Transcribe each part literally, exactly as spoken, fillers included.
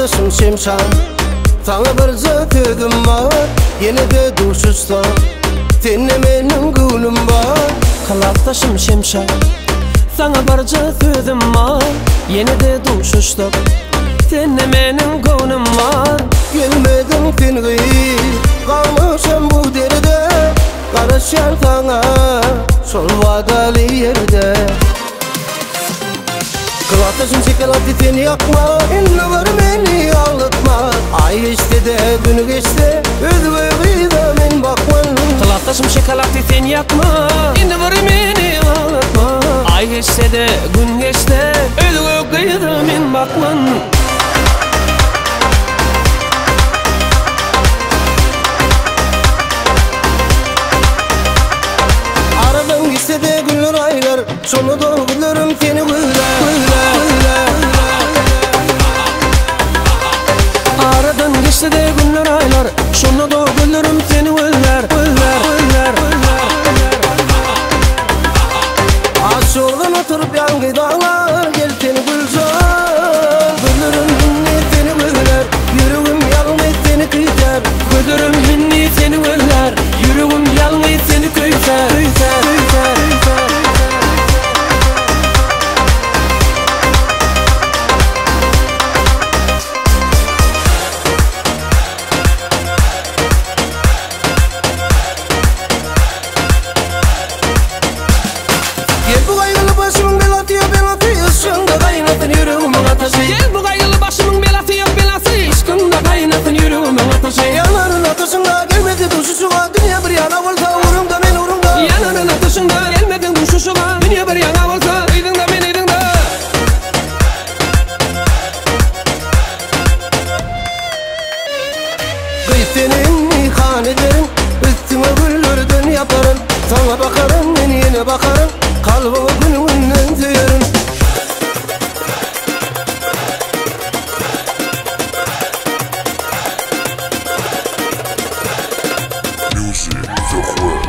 Kılatdaşım Şemşan, sana bir sözüm var, yine de duşuşta seninle benim gülüm var. Kılatdaşım Şemşan, sana bir sözüm var, yine de duşuşta seninle benim gülüm var. Gelmedin seni, kalmışım bu derede, karışan sana sol vadalı yerde. Kılatdaşım şekelatı seni yakma, illa var beni ağlatma. Ay geçti de gün geçti, özüme kıyda men bakman. Kılatdaşım şekelatı seni yakma, illa var beni ağlatma. Ay geçti de gün geçti, özüme kıyda men bakman. Aradan geçti de günler aylar, sonu doğgularım seni güller. Aradan geçti de günler aylar, şuna da güllerim seni güller, güller, güller. Ağaç yoldan oturup yangı dağlar, gel seni gülcan. Güllerim hinni seni güller, yüreğim yalnız seni kıytar. Güllerim hinni seni güller, yüreğim yalnız seni kıytar, kıytar, kıytar, kıytar. Gel bu kaygılı başımın belası ya belası, ışığında kaynatın yüreğimin ateşi. Gel bu kaygılı başımın belası ya belası, ışkında kaynatın yüreğimin ateşi. Yanarın ateşinde gelmedi duşuşuğa, dünya bir yana olsa uğrumda men uğrumda. Yanarın ateşinde gelmedin duşuşuğa, dünya bir yana olsa uydun da men uydun da. Kıy senin meyhanelerin, üstüme güllerden yaparım. Sana bakarım, ben yine bakarım, kalbimi günümünden tüyerim. Music, the world.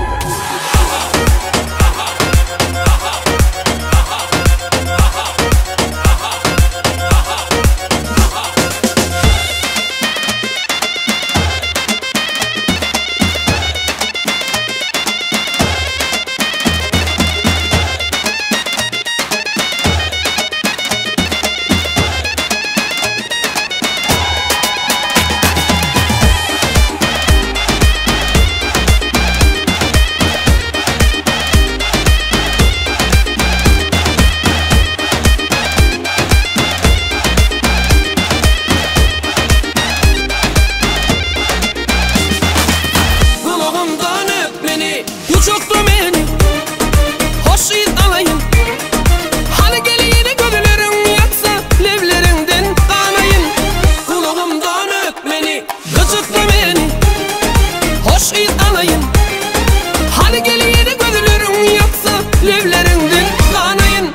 Kulağımdan öp beni, uçuktu beni, hoş iz alayım. Hani geliyini gözlerin yaksa, levlerinden kanayın. Kulağımdan öp beni, gıcıktı beni, hoş iz alayım. Hani geliyini gözlerin yaksa, levlerinden kanayın.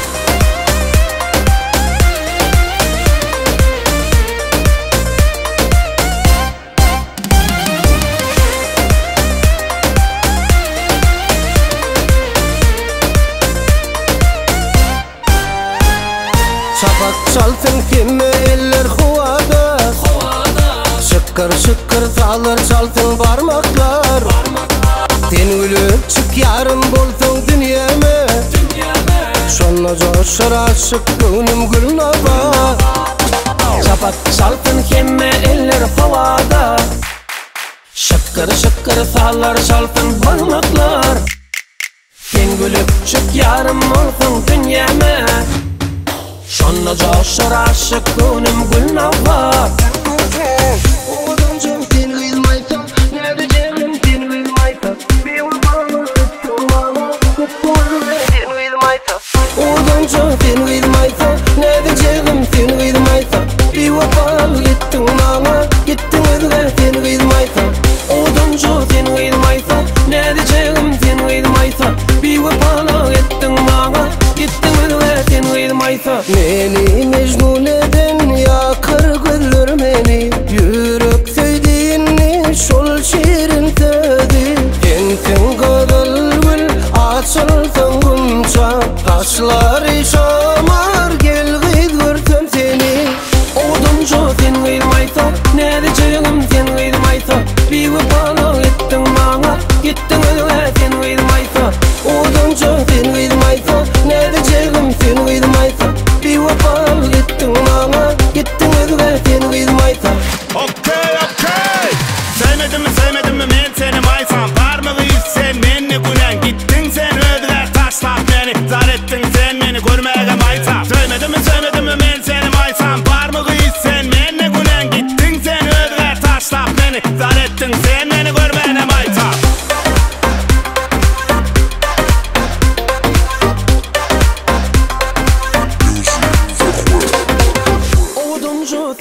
Şafak çalsın kimi eller huvada, şıkkır şıkkır salır çalsın parmaklar. Sen gülüp çık yarım bolsun dünyeme, şonna coşar aşık gönlüm gülnaba. Şafak çalsın kimi eller havada, şıkkır şıkkır sallar çalsın parmaklar. Sen gülüp çık yarım olsun dünyeme, şonna coşar aşık gönlüm gülnaba. Oğlumcum sen kıyılmaysan, ne diyeceğim sen kıyılmaysan. Bir vurmanı tuttum bana, tuttum sen kıyılmaysan. Oğlumcum sen kıyılmaysan, ne diyeceğim sen kıyılmaysan. Bir vurmanı gittin bana, gittin özüne sen kıyılmaysan. Oğlumcu sen kıyılmaysan, ne diyeceğim sen kıyılmaysan. Bir vurmanı gittin bana, gittin özüne sen kıyılmaysan. Beni mecnun eden yakar güller beni, yürek söylediğini şol şiirin söyledi. Kentin kadar gül açılsın gunca, kaşları şamar gel git görsem seni. Oduncu sen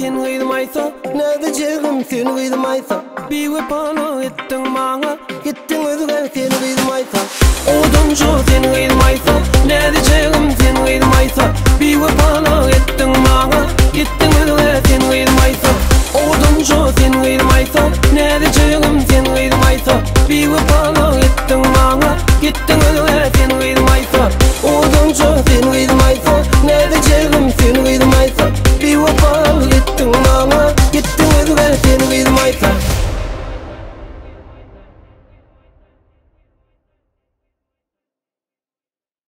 sen gıymaysa Ne diyeceğim sen gıymaysa bir ve bana ettin bana Gittin özüne sen gıymaysa Oduncu sen gıymaysa ne diyeceğim sen gıymaysa bir ve bana ettin bana Gittin özüne sen gıymaysa Oduncu sen gıymaysa ne diyeceğim sen gıymaysa bir ve bana